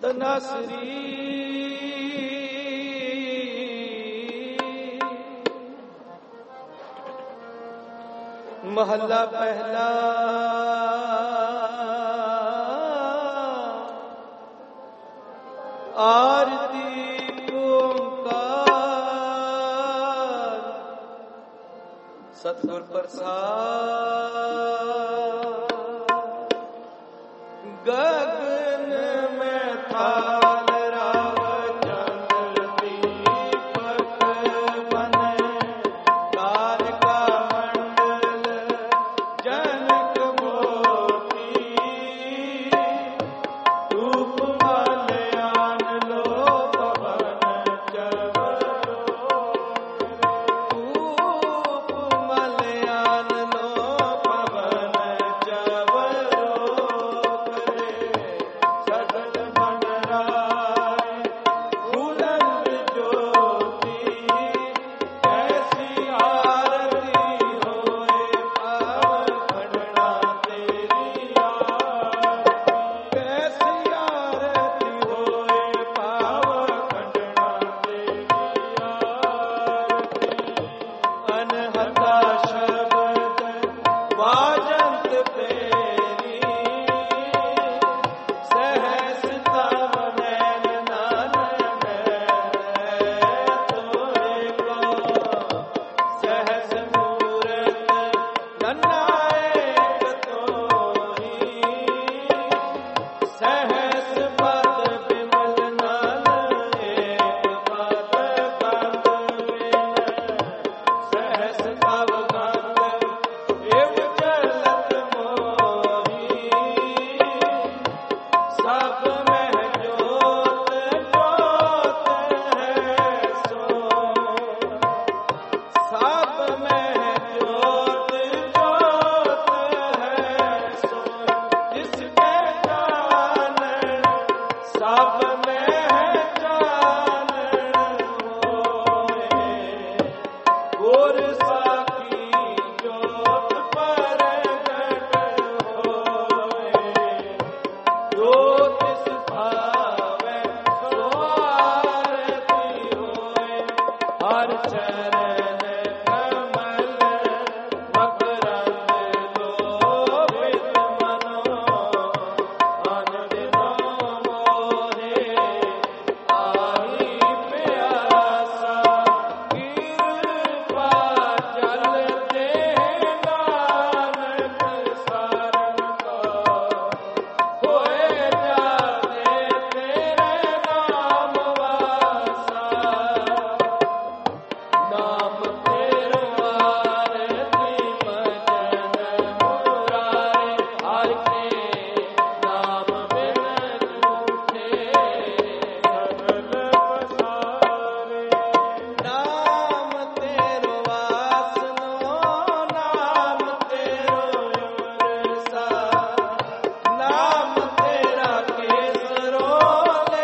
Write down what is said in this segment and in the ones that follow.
ਤਨਾਸਰੀ ਮਹੱਲਾ ਪਹਿਲਾ। ਆਰਤੀ ਓੰਕਾਰ ਸਤਿਗੁਰ ਪ੍ਰਸਾਦ। ਗਗਨ ਮੈਂ ਥਾਲ ਰਾਵ ਚੰਦ ਦੀਪਕ ਬਨੈ ਕਾਲ ਕਾ ਮੰਡਲ ਜਨਕ ਮੋਤੀ। ਧੂਪ ਮਲਿਆਨ ਲੋ ਪਵਨ ਚਵਰੋ। ਧੂਪ ਮਲਿਆਨ ਲੋ ਪਵਨ ਚਵਰੋ। ਸਗਲ ਮਨ ਰਾਏ ਫੂਲਨ ਜੋਤੀ। ਕੈਸੀ ਆਰਤੀ ਹੋਏ ਪਾਵ ਖੰਡਣਾ ਤੇਰੀ ਆਰਤੀ। ਕੈਸੀ ਆਰਤੀ ਹੋਏ ਪਾਵ ਖੰਡਣਾ ਤੇਰੀ ਆਰਤੀ। ਅਨਹਤਾ ਸ਼ਬਦ ਵਾਜੰਤ ਤੇਰੀ। ਸਹਸ ਤਵ ਨੈਣ ਨਾਨ ਮੈਂ ਤੋਰੇ ਕੋ। ਸਹਸ ਮੂਰਤ ਨੰਨਾ ਏਕ ਤੋਰੀ। ਸਹਸ ਪਦ ਬਿਮਲ ਨਨ ਏਕ ਪਦ ਕੰਦ ਬਿਨ। ਸਹਸ ਤਵ ਗੰਧ ਇਵ ਚਲਤ ਮੋਹੀ। ਸਭ ਮਹਿ ਜੋਤ ਜੋਤ ਹੈ ਸੋ। ਸਭ ਮਹਿ ਜੋਤ ਜੋਤ ਹੈ ਸੋ। ਜਿਸ ਕੇ ਜਾਣਨ ਸਭ ਮਹਿ ਜਾਣਨ ਹੋਏ। ਗੁਰ ਸਾਖੀ ਜੋਤ ਪ੍ਰਗਟ ਹੋਏ। ਜੋ ਤਿਸ ਭਾਵੈ ਸੋ ਆਰਤੀ ਹੋਏ। ਹਰ ਚਰਨ ਕਮਲ ਮਕਰੰਦ ਲੋਭਿਤ ਮਨੋ। ਅਨੰਦਿ ਮੋਹੇ ਆਹੀ ਪਿਆਸਾ। ਕਿਰਪਾ ਚਲਤੇ ਨਾਨਕ ਸਾਰਨ ਕੋ। ਹੋਏ ਜਾਦੇ ਤੇਰੇ ਨਾਮ ਵਾਸਾ। ਨਾਮ ਤੇਰੋ ਆਰਤੀ ਭਜਨ ਮੁਰਾਰੇ। ਹਰਿ ਕੇ ਨਾਮ ਬਿਨ ਝੂਠੇ ਸਗਲ ਪਸਾਰੇ। ਨਾਮ ਤੇਰੋ ਵਾਸਨੋ ਨਾਮ ਤੇਰੋ ਅਮਰਸਾ। ਨਾਮ ਤੇਰਾ ਕੇਸਰੋ ਲੈ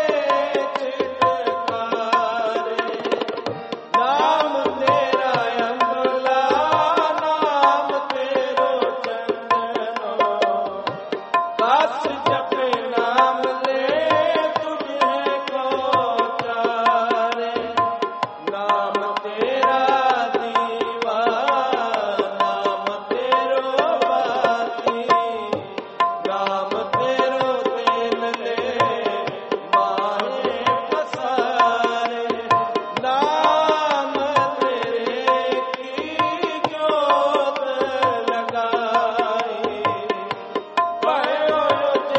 ਚਿਤਕਾਰੇ। ਨਾਮ ਤੇਰਾ ਅੰਬਲਾ ਨਾਮ ਤੇਰੋ ਚੰਦਨੋ। ਬਸ ਜਪੇ ਨਾਮ ਲੈ ਤੁਝੇ ਕੋ ਚਾਰੇ। ਨਾਮ ਤੇਰਾ ਦੀਵਾ ਨਾਮ ਤੇਰੋ ਬਾਤੀ। ਨਾਮ ਤੇਰੋ ਤੇਲ ਲੈ ਮਾਹੇ ਪਸਾਰੇ। ਨਾਮ ਤੇਰੇ ਕੀ ਜੋਤ ਲਗਾਈ। ਭਇਓ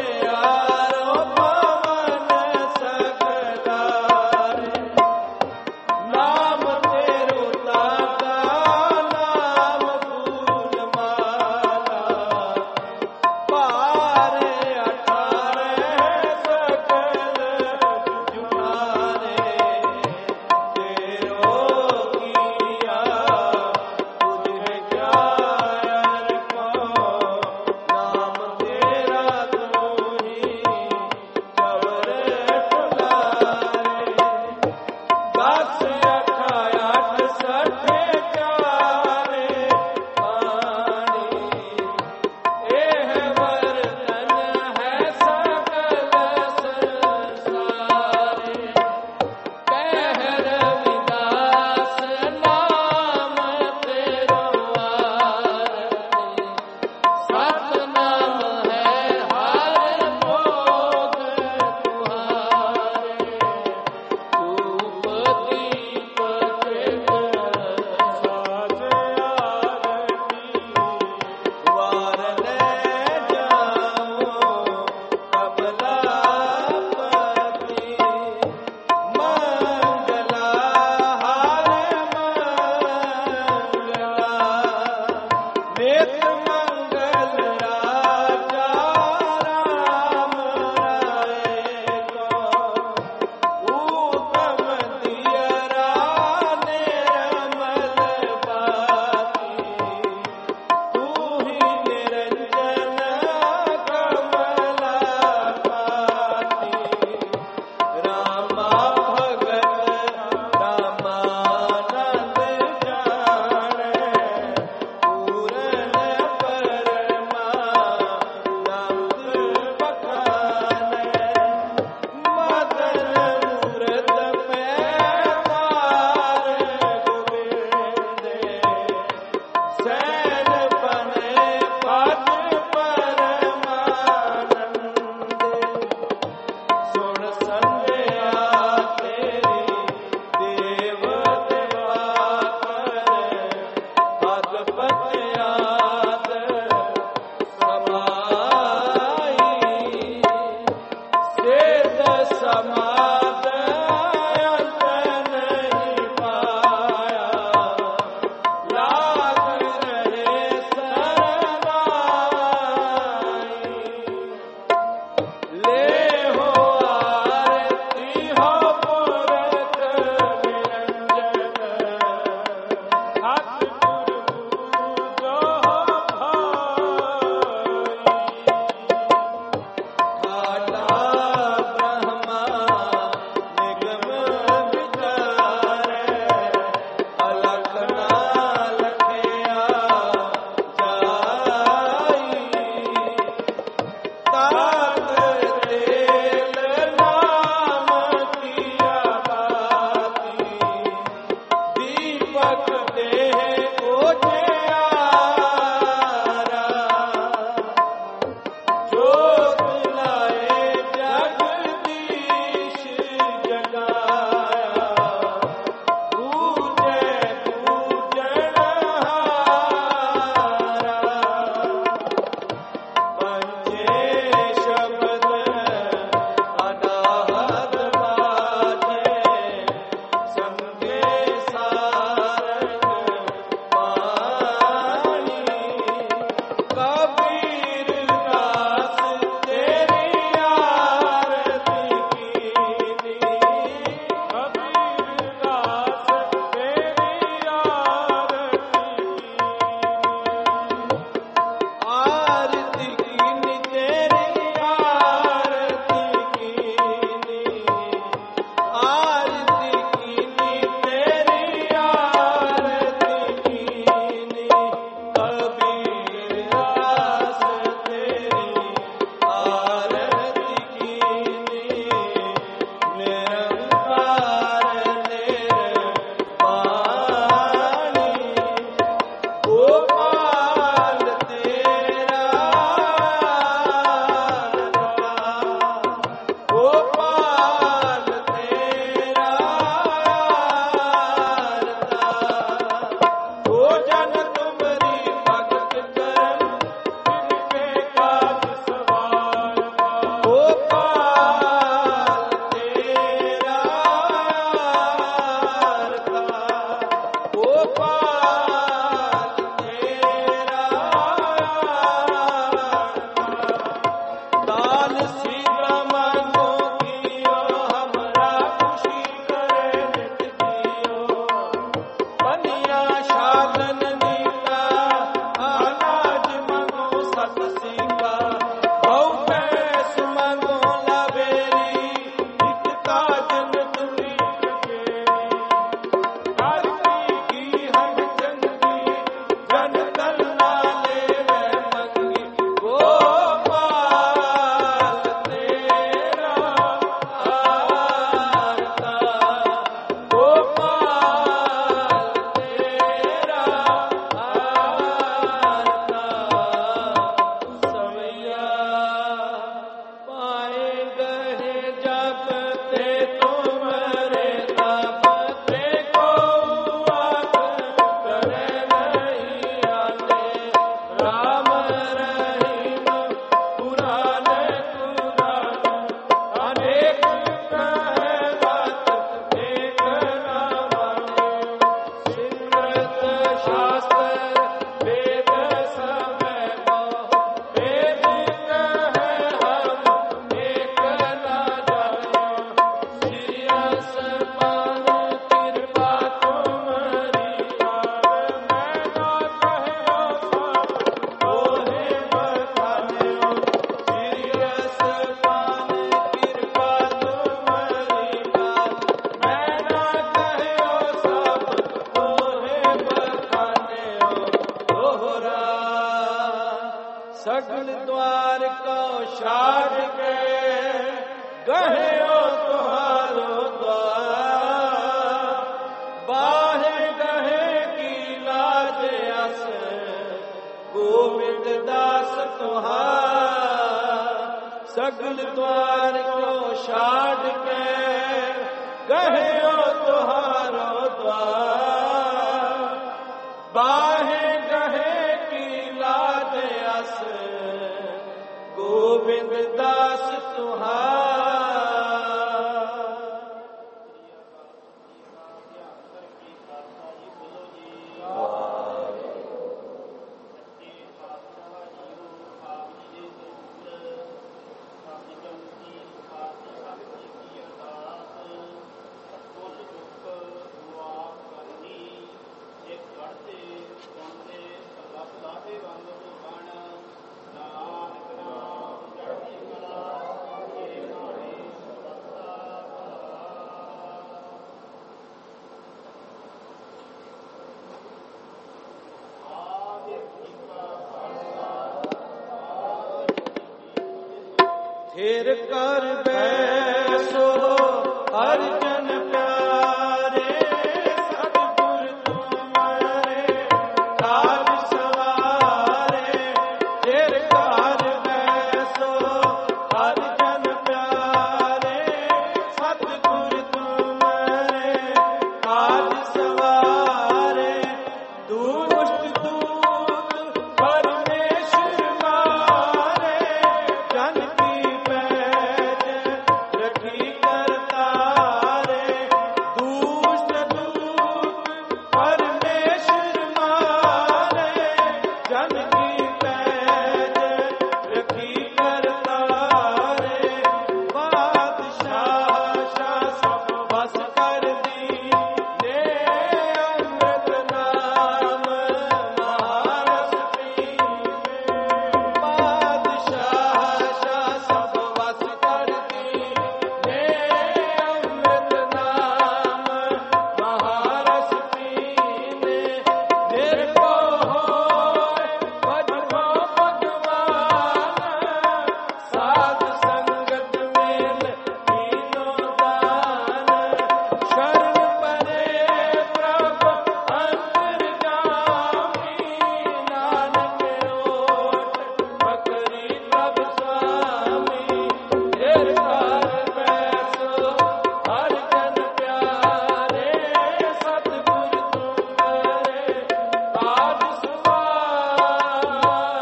थिर कर बैसो हर जन प्यारे सतगुर तुम्हारे काज सवारे थिर कर बैसो हर जन प्यारे सतगुर तुम्हारे काज सवारे दुष्ट दूत परमेश्वर मारे जन की पैज रखी करतारे दुष्ट दूत परमेश्वर मारे जन की पैज रखी करतारे बादशाह शाह सब बस कर दी ने अमृत नाम महारस पीने बादशाह शाह सब बस कर दी ने अमृत नाम महारस पीने निर्भो होए भजो भगवान साध संगत मेल कीनो दान शरण परे प्रभ अंतर्गामी नानक ओट पकड़ी प्रभ स्वामी थिर कर बैसो हर जन प्यारे सतगुर तुम्हारे काज सवारे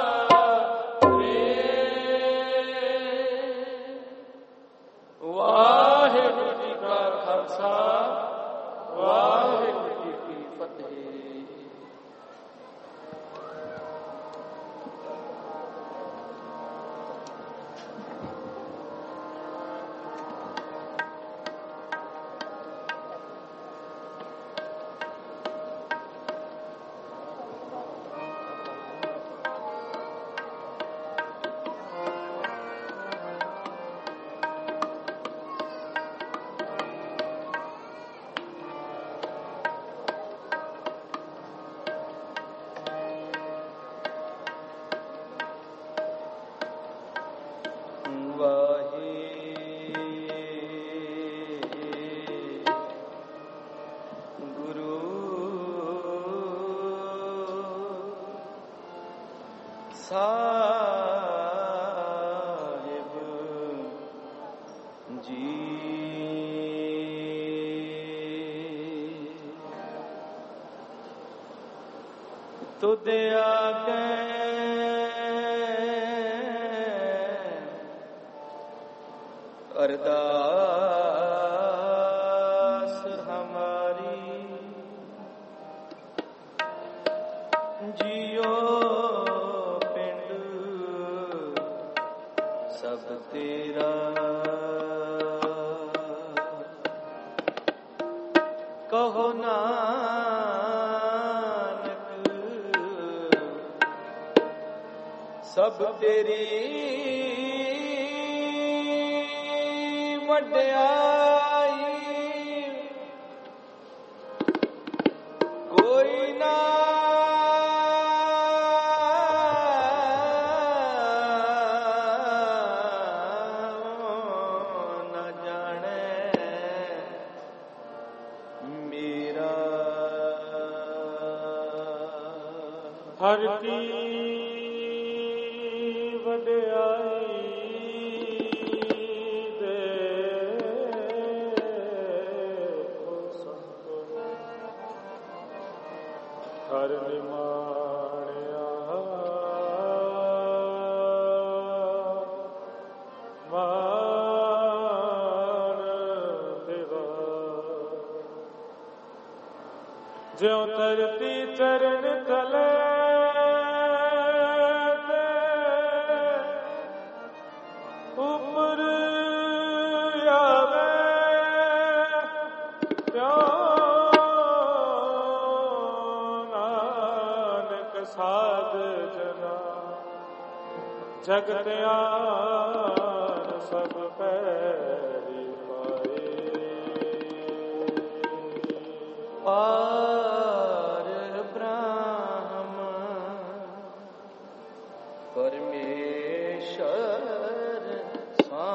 वाहिगुरु जी का खालसा वाहिगुरु जी की फतेह। गुरु साहिब जी तुद आगे अरदास हमारी जियो पिंड सब तेरा कहो नानक सब तेरी वड्याई कोई ना जाने मेरा हर की वड्याई दे हर निमाणिया मान देवा ज्यों धरती चरण तले ऊपर आवे नानक साध जना जगत आन सब पैरी पार ब्रह्म परमेश्वर सा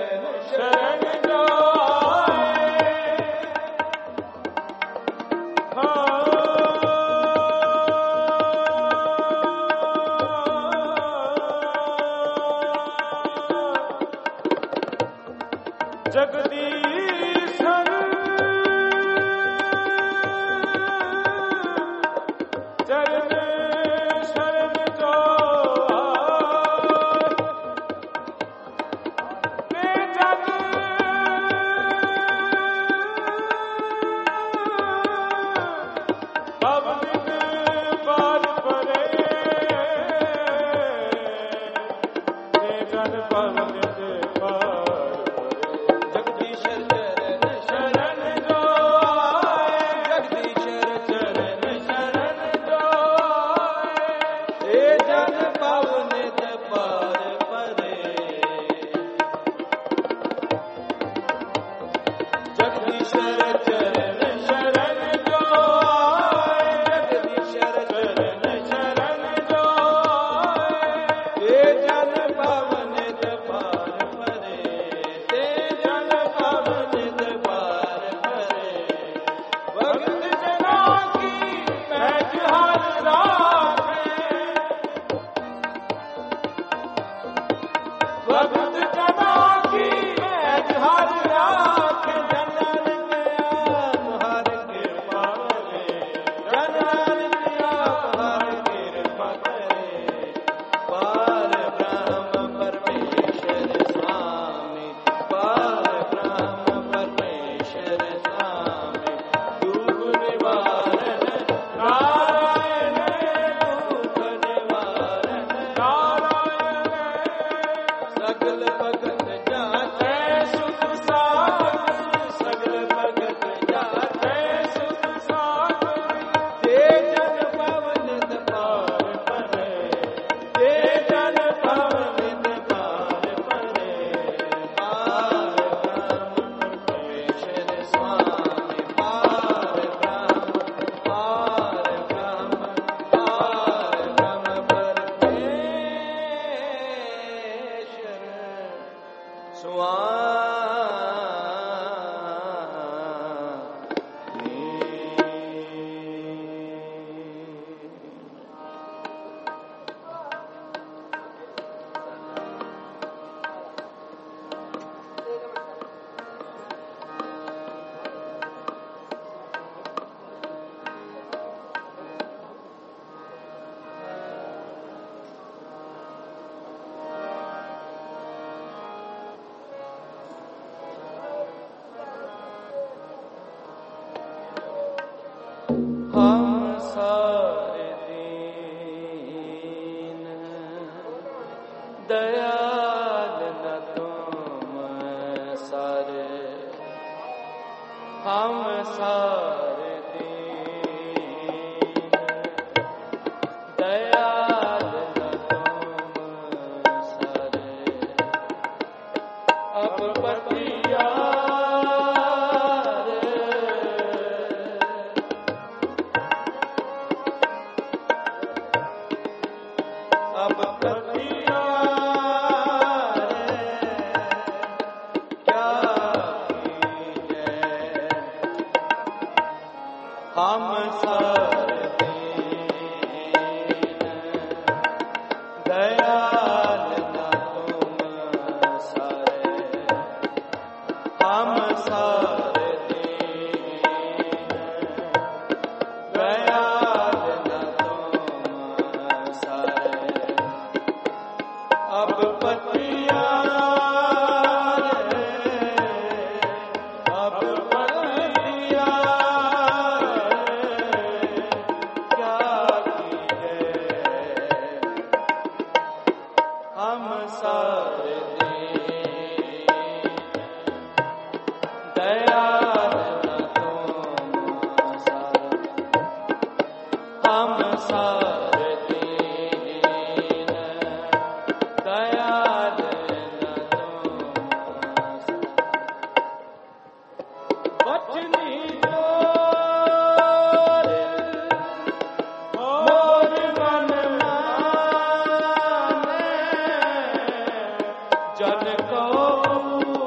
जन को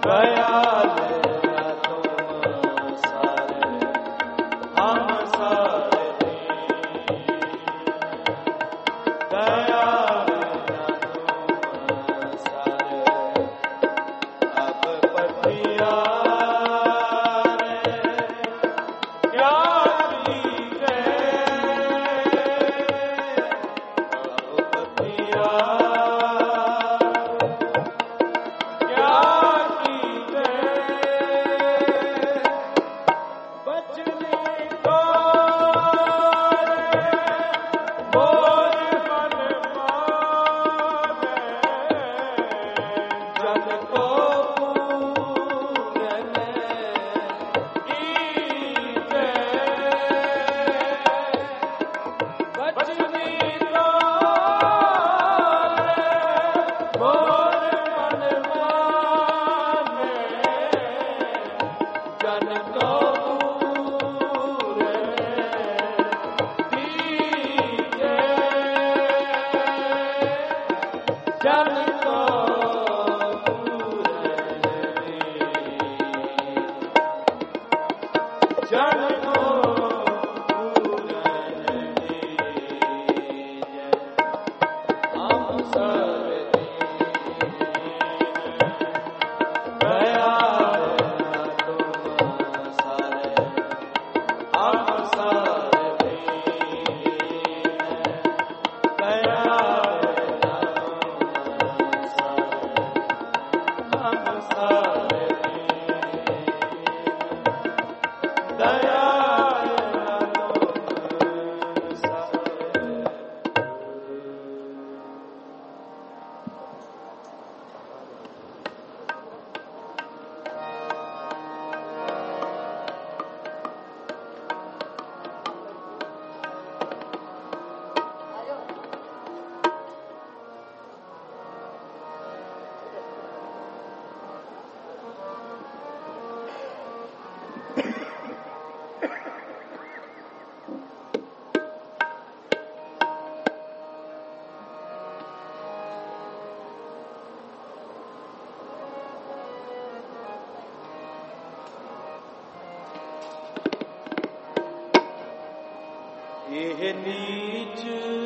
ये नीच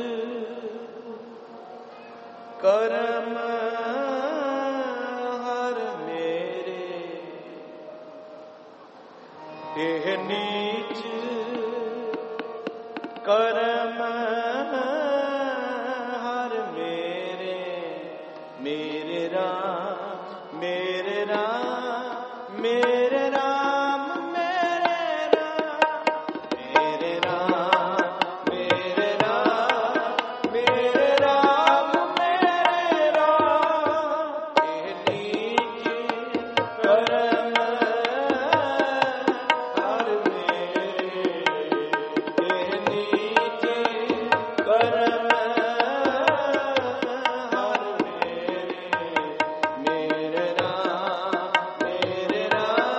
कर्म हर मेरे, ये नीच कर्म हर मेरे, मेरे राम मेरे राम मेरे राम मेरे राम मेरे राम मेरे राम मेरे राम मेरे राम, ये नीच कर्म हर मेरे, ये नीच कर्म हर मेरे, मेरे राम मेरे राम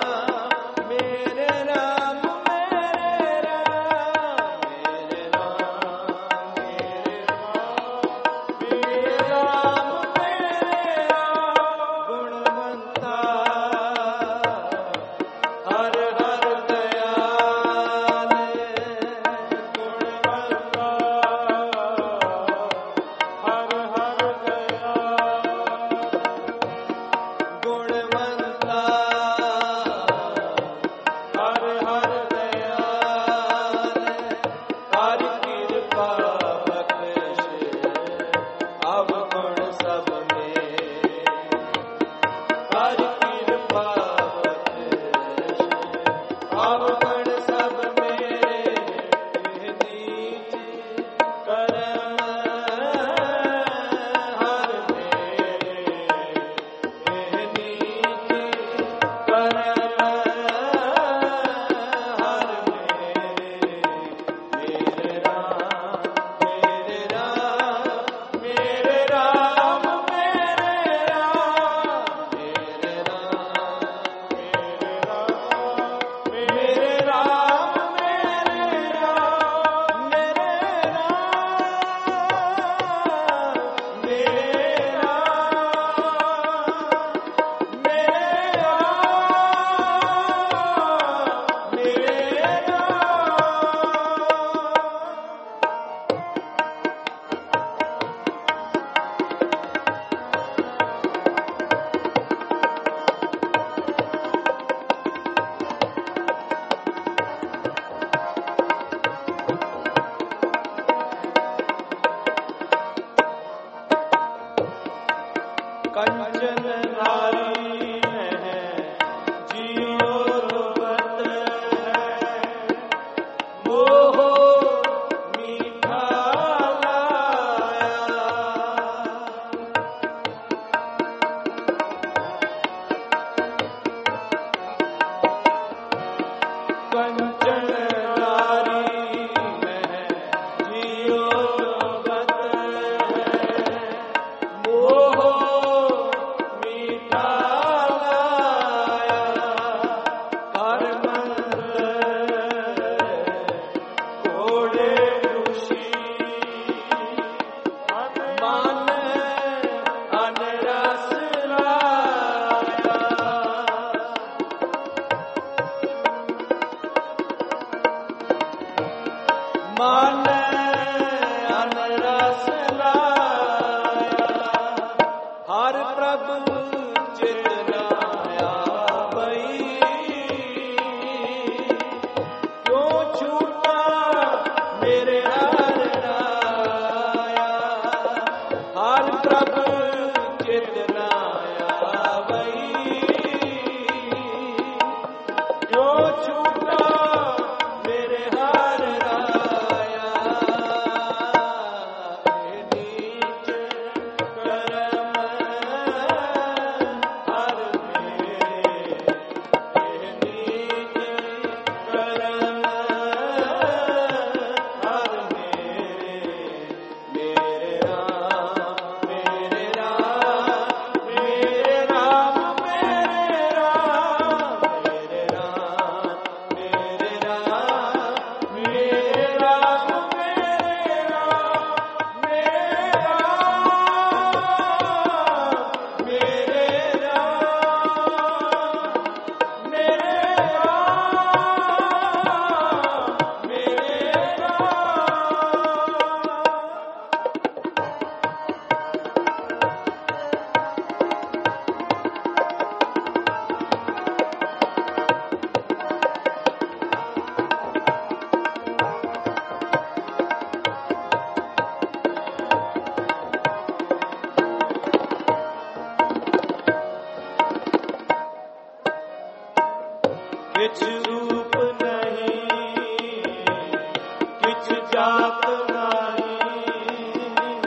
किछ रूप नहीं, किछ जात नहीं,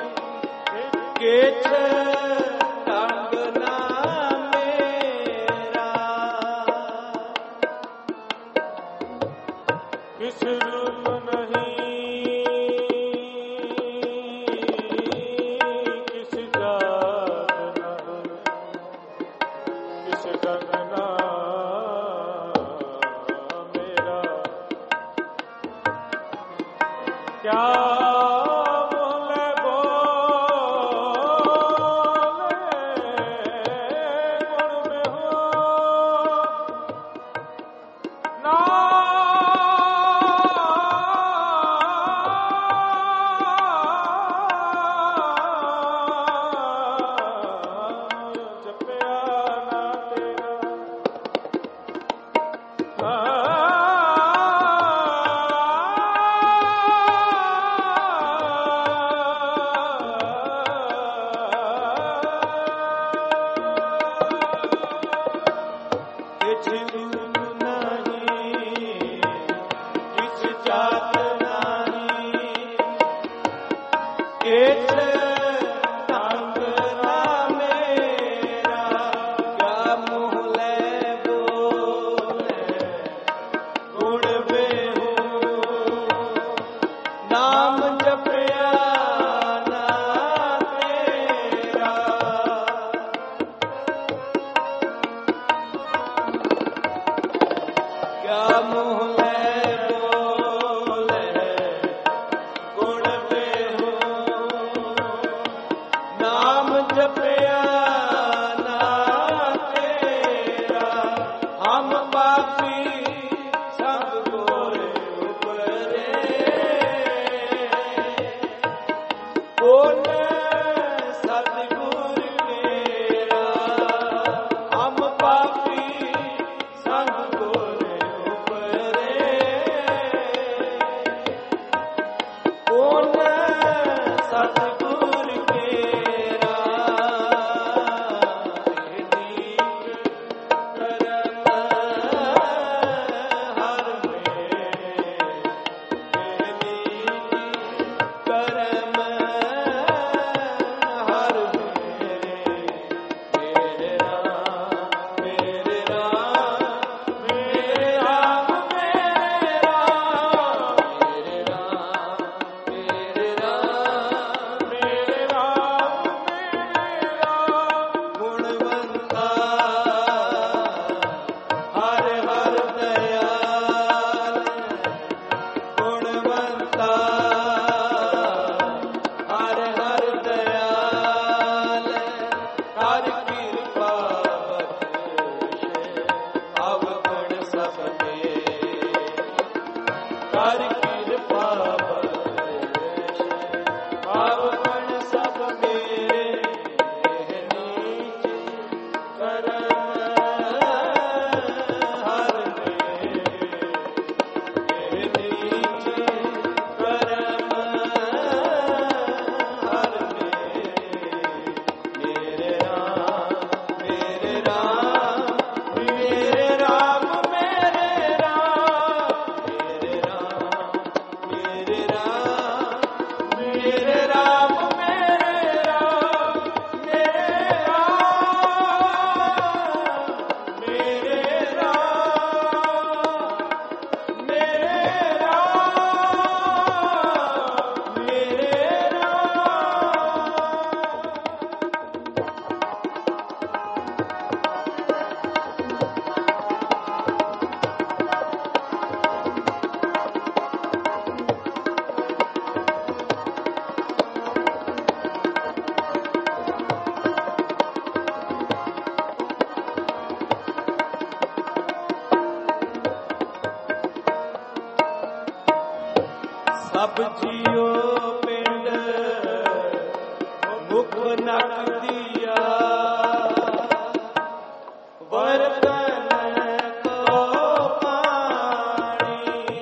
किछ ढंग ना मेरा। किछ रूप नहीं, किछ जात नहीं, किछ ढंग ना मेरा। क्या बोले गुण में हो ना, जपया ना तेरा। किछ रूप नहीं, किछ जात नहीं, किछ ढंग ना मेरा। क्या मुँह ले बोले गुण बेहू, नाम जपया ना तेरा। क्या मुँह ले बोले गुण बेहू, नाम जपया ना तेरा। हम पापी सब गोरे उपरे, कौन सतगुर केरा। हम पापी संग गोरे उपरे, कौन सतगुर केरा। नीक करम हर मेरे, नीक करम हर मेरे। मेरे राम मेरे राम, मेरे राम मेरे राम, मेरे राम मेरे राम, मेरे राम मेरे राम। गुणवंता हर हर दयाल, गुणवंता हर हर दयाल। कर कृपा बख्शे अवगुण सब मेरे, कर कृपा बख्शे अवगुण सब मेरे। नीच करम हर मेरे, नीच करम हर मेरे। मेरे राम मेरे राम, मेरे राम मेरे राम, मेरे राम मेरे राम, मेरे राम मेरे राम, मेरे राम मेरे राम, मेरे राम मेरे सब जियो पिंड मुख नक दिया, बर्तन को पानी।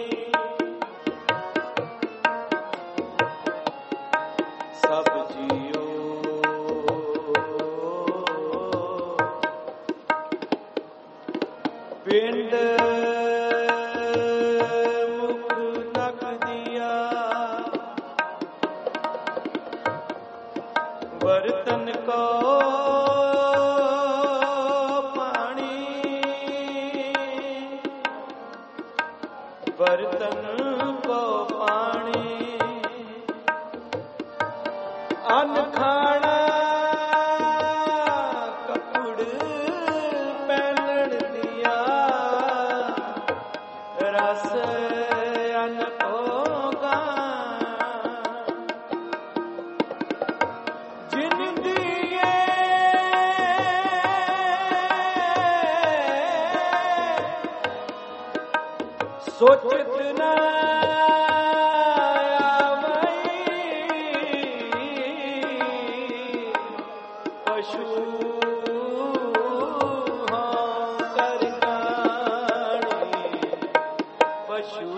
सब जियो पिंड बर्तन को पानी अन्न खाना कपड़ पहनन दिया रस अन्न होगा जिन दिए सोचित न पशु कर जानी पशु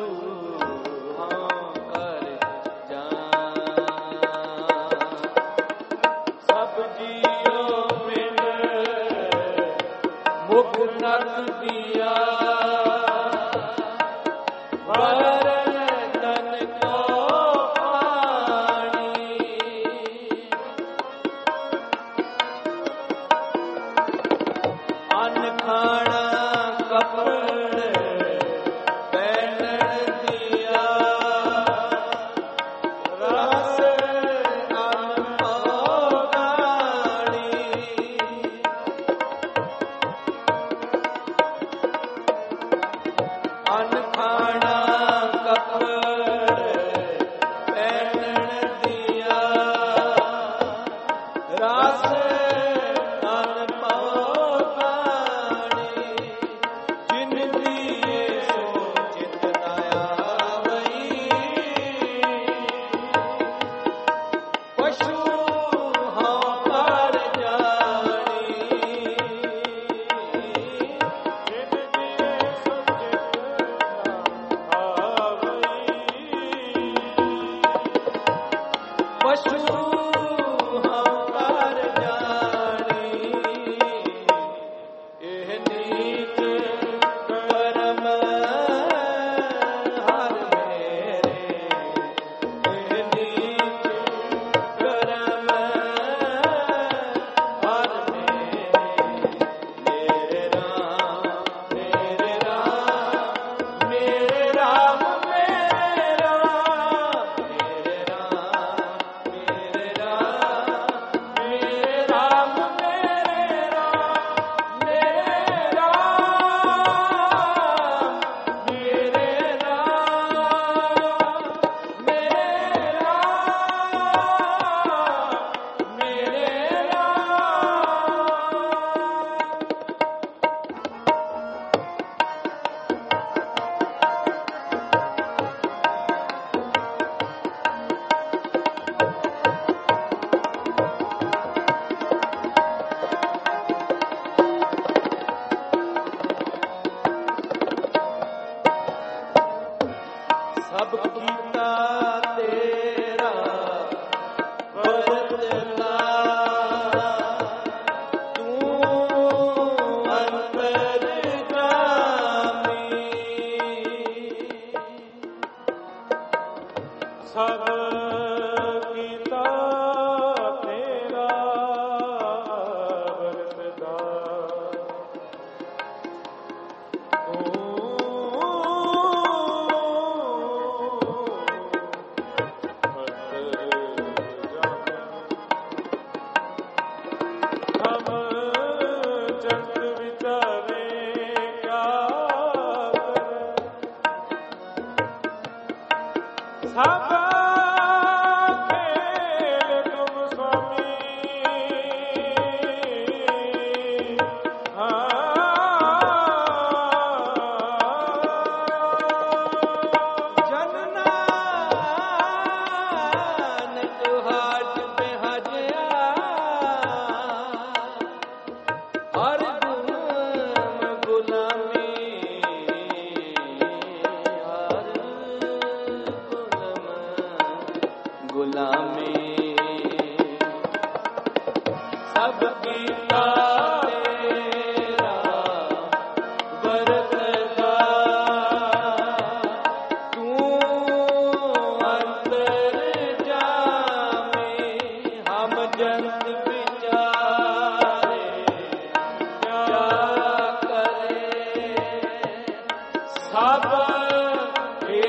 कर जान सब जियो पिंड मुख नक दिया बर्तन को पानी अन्न खाना कपड़ पहनन दिया रस अन्न पानी अन्न खाना कपड़ पहनन दिया रस अन्न पानी जिन दिए सोचित न आवई पशु हाँ पर जानी पशु हम कर जानी एह नीच कर्म हर मेरे एह नीच कर्म हर मेरे राम मेरे राम मेरे राम मेरे राम मेरे राम मेरे राम मेरे राम मेरे राम मेरे राम मेरे राम मेरे राम मेरे राम सब कीता तेरा बरतना तू अंतर जामी सब कीता तेरा वरदा हम जग विचारे क्या सब खेल तुम स्वामी जन नानक हाज पे हजया हर गुलाम गुलामी हर गुलामी सब कीता तेरा बरतदा तू अंतर जामी हम जंत विचारे क्या करे सब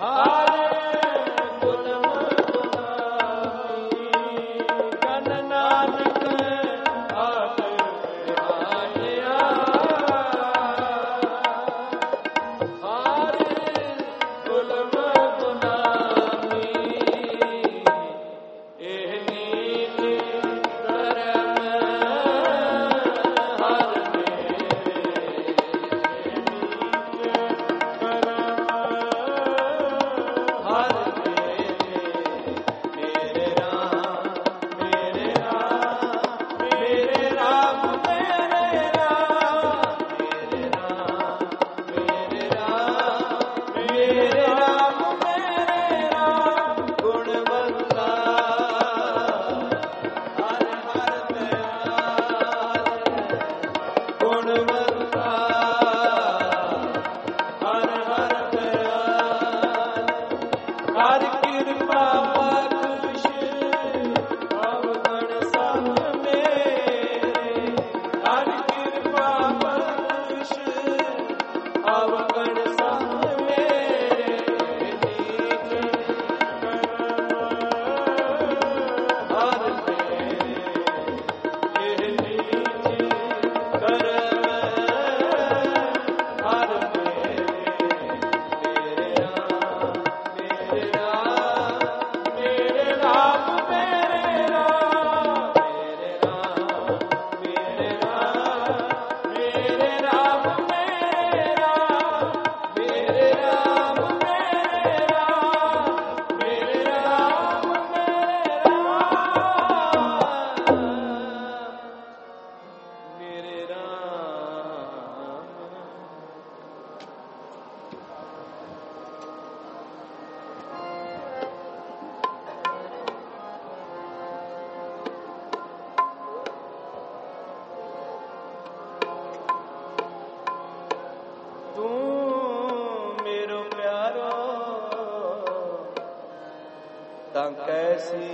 कैसी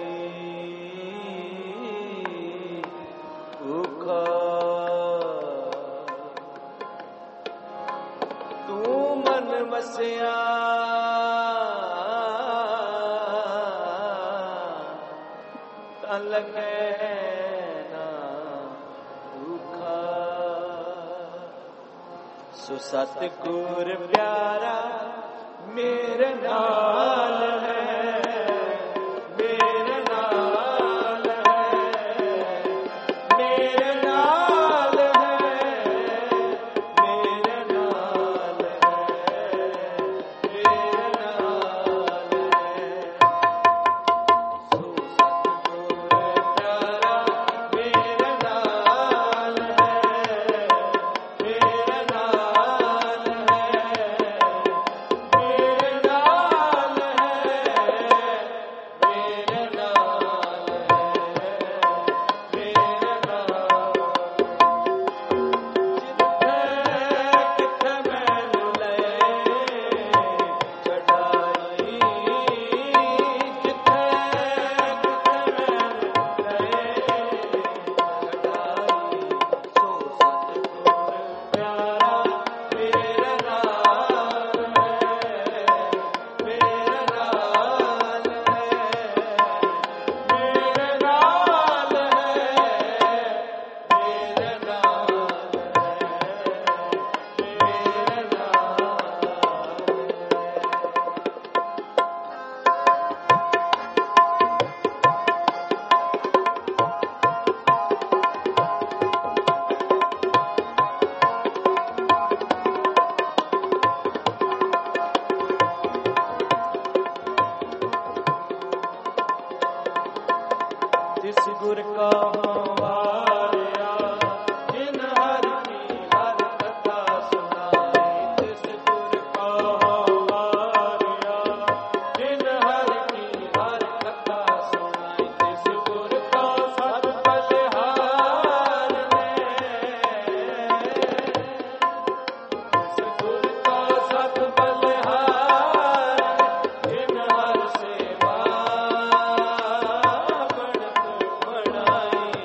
भूखा तू मन बसिया लगे ना भूखा सो सतगुर प्यारा मेरे नाल है गुर का वारिया जिन हर की हर कथा सुनाई जिस गुर का वारिया जिन हर की हर कथा सुनाई जिस गुर का सत बलिहार जिस गुर का सत बलिहार जिन हर सेवा बढ़त बढ़ाई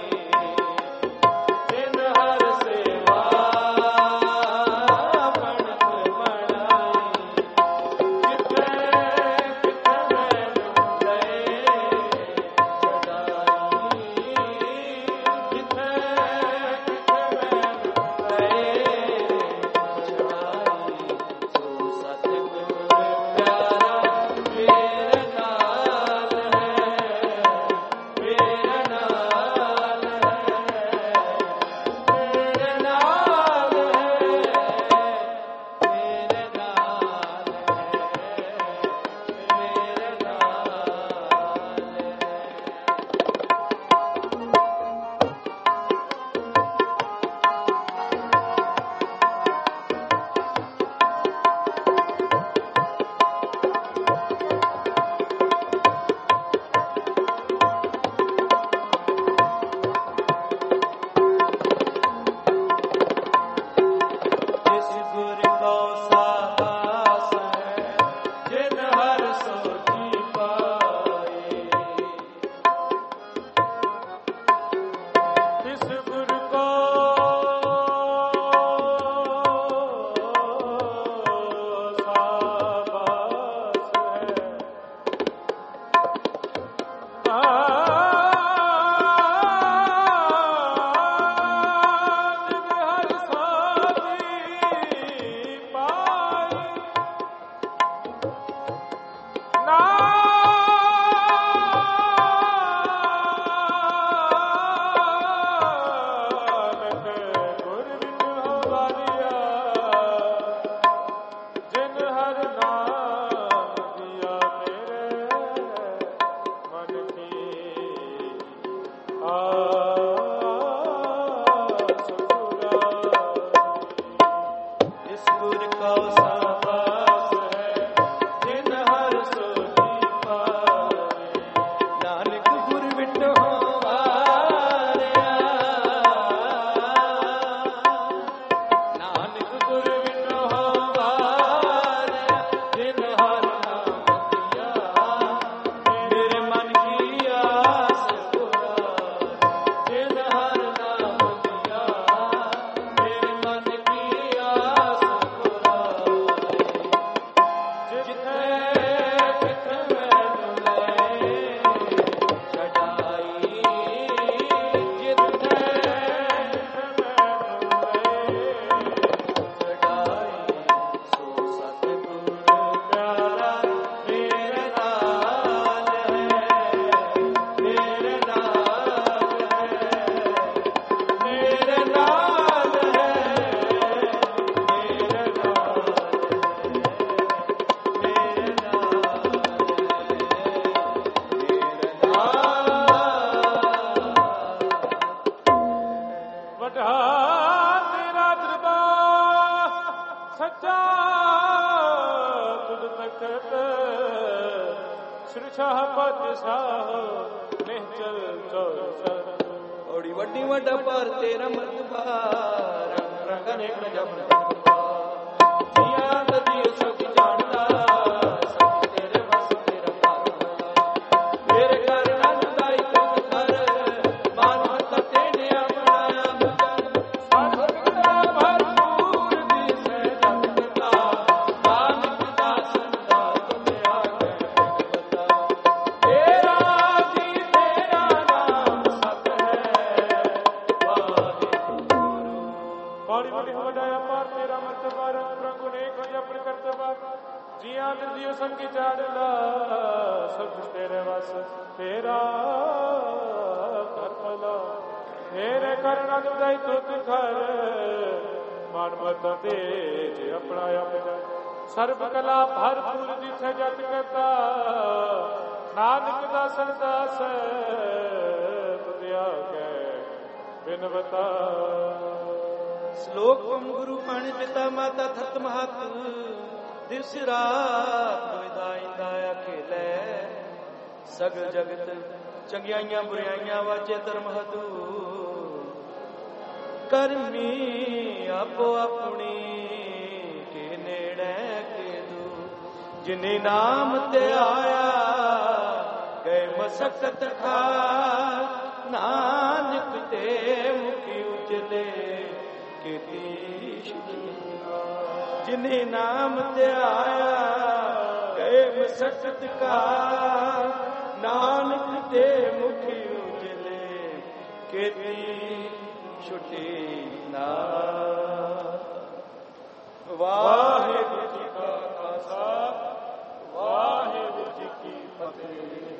ਸ਼ਾਹ ਪਤ ਸਾਹ ਨਿਹਚਲ ਚੌਸਰ ਔੜੀ ਵੱਡੀ ਵੱਡਾ ਪਰ ਤੇਰਾ ਮਰਤਬਾ ਰੰਗ ਰੰਗ ਅਨੇਕ ਨ ਜਪਨ ਜੀਆਂ ਤਦੀ ਸਭ ਜਾਣਦਾ ਸਭ ਤੇਰੇ ਵਸ ਤੇਰਾ ਭਾਰ ਮੇਰੇ ਘਰ ਨੰਦ ਦਾਈ ਤੁਮ ਕਰ ਮਾਨਵਤਾ ਤੇਨੇ ਬਣਾਇਆ ਬਚਨ ਸਾਧਕਤਾ ਭਰਪੂਰ ਦੀ ਸਹਿਜਤਾ ਨਾਨਕ ਦਾਸਨ ਦਾ ਤੁਮ ਆਗੇ ਬਤਾ ਤੇਰਾ ਜੀ ਤੇਰਾ ਨਾਮ ਸਤ ਹੈ ਵਾਹਿਗੁਰੂ ਬਾੜੀ ਵੱਡੀ ਵਡਾਇਆ ਪਾਰ ਤੇਰਾ ਮਰਤਬਾ ਰੰਗ ਰੰਗ ਅਨੇਕ ਹੋ ਜਪਨ ਕਰਤਬਾ ਜੀਆਂ ਦਿਓ ਸੰਗੀ ਚਾੜਦਾ ਸਭ ਤੇਰੇ ਵਸ ਤੇਰਾ ਕਰਮਲਾ ਮੇਰੇ ਕਰਨਾ ਦੁਦਾਈ ਤੁਤ ਘਰ ਮਨ ਮਤ ਤੇਜ ਆਪਣਾ ਆਪਣਾ ਸਰਬ ਕਲਾ ਭਰਪੂਰ ਜਿਥੇ ਜਤ ਕਰਤਾ ਨਾਨਕ ਦਾਸਨ ਦਾਸ ਤੁਧਿਆ ਕੈ ਬਿਨਵਤਾ ਸ਼ਲੋਕ ਓਮ ਗੁਰੂ ਪਾਣੀ ਪਿਤਾ ਮਾਤਾ ਥਤ ਮਹਤ ਦਿਵਸ ਰਾਤ ਦੁਇਦਾ ਇੰਦਾ ਅਖੇਲੇ ਸਗਲ ਜਗਤ ਚੰਗਿਆਈਆਂ ਬੁਰਾਈਆਂ ਵਾਜੇ ਧਰਮ ਹਦੂ ਕਰਮੀ ਆਪੋ ਆਪਣੀ ਕੇ ਨੇੜੇ ਕੇ ਦੂ ਜਿਨੇ ਨਾਮ ਤੇ ਆਇਆ ਗਏ ਮਸਕਤ ਖਾ ਨਾਨਕ ਤੇ ਮੁਖੀ ਉਜਲੇ ਕੀਤੀ ਜਿਨੇ ਨਾਮ ਤੇ ਆਇਆ ਗਏ ਮਸਕਤ ਕਾ ਨਾਨਕ ਤੇ ਮੁਖੀ ਉਜਲੇ ਕੀਤੀ ਛੁੱਟੀ ਨਾ ਵਾਹਿਗੁਰੂ ਜੀ ਕਾ ਖਾਲਸਾ ਵਾਹਿਗੁਰੂ ਜੀ ਕੀ ਫਤਿਹ।